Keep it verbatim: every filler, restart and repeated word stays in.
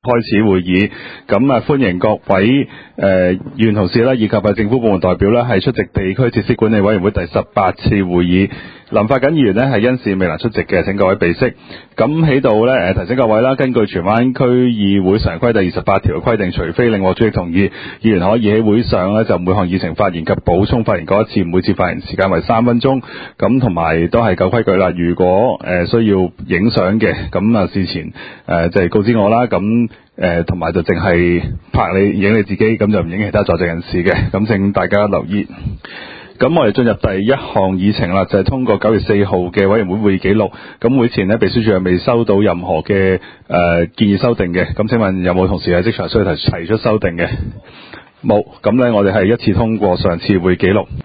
開始會議，咁啊歡迎各位誒議員同事啦，以及係政府部門代表啦，係出席地區設施管理委員會第十八次會議。林發瑾議員呢係因事未能出席嘅，請各位備悉。咁喺度呢，誒提醒各位啦，根據荃灣區議會常規第二十八條嘅規定，除非另獲主席同意，議員可以喺會上呢就每項議程發言及補充發言嗰一次，每次發言時間為三分鐘。咁同埋都係舊規矩啦。如果誒、呃、需要影相嘅，咁啊事前誒即係告知我啦。咁誒同埋就淨係拍你影你自己，咁就唔影其他在席人士嘅。咁請大家留意。咁我哋進入第一項議程啦，就係、是、通過九月四號嘅委員會會議記錄。咁會前呢，秘書處係未收到任何嘅誒、呃、建議修訂嘅。咁請問有冇同事喺職場需要提提出修訂嘅？冇。咁咧，我哋係一次通過上次會議記錄。